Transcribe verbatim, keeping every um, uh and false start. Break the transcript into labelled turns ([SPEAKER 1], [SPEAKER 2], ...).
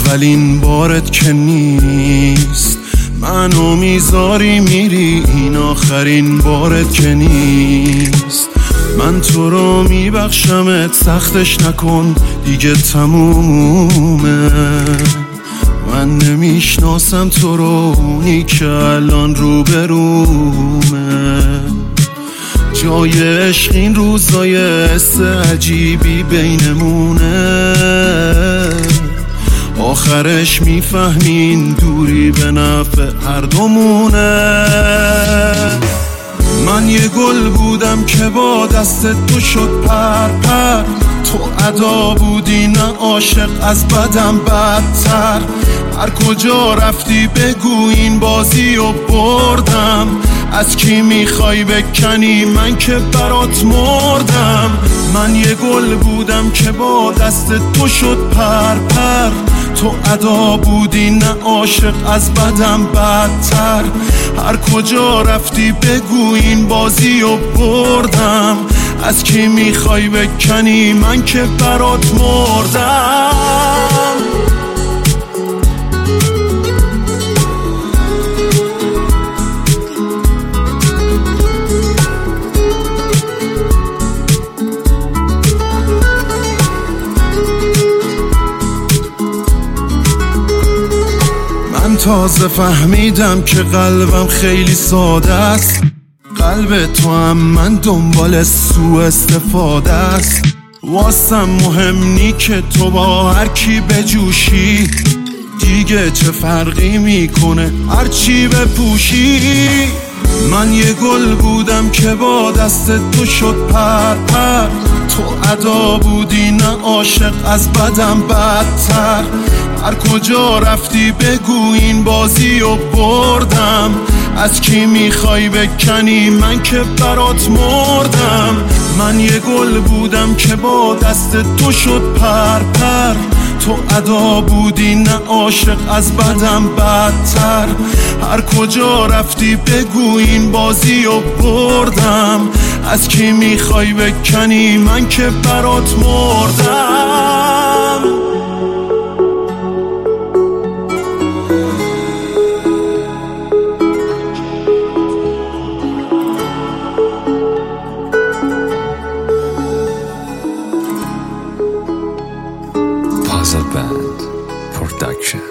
[SPEAKER 1] اولین بارت که نیست، منو میذاری میری، این آخرین بارت که نیست. من تو رو میبخشمت، سختش نکن دیگه تمومه. من نمیشناسم تو رو، اونی که الان روبرومه. جای عشق این روزای حس عجیبی بینمونه، آخرش میفهمین دوری به نفع هر دومونه. من یه گل بودم که با دست تو شد پر پر، تو ادا بودی نه عاشق، از بدم بدتر. هر کجا رفتی بگو این بازی رو بردم، از کی میخوای بکنی من که برات مردم. من یه گل بودم که با دست تو شد پر پر، تو ادا بودی نه عاشق، از بدم بدتر. هر کجا رفتی بگو این بازی رو بردم، از کی میخوای بکنی من که برات مردم. تازه فهمیدم که قلبم خیلی ساده است، قلب تو هم من دنبال سوء استفاده است. واسم مهم نی که تو با هر کی بجوشی، دیگه چه فرقی میکنه هرچی بپوشی. من یه گل بودم که با دست تو شد پر پر، تو ادا بودی نه عاشق، از بدم بدتر. هر کجا رفتی بگو این بازی رو بردم، از کی میخوای بکنی من که برات مردم. من یه گل بودم که با دست تو شد پر پر، تو ادا بودی نه عاشق، از بدم بدتر. هر کجا رفتی بگو این بازی رو بردم، از کی میخوای بکنی من که برات مردم.
[SPEAKER 2] Puzzle Band Production.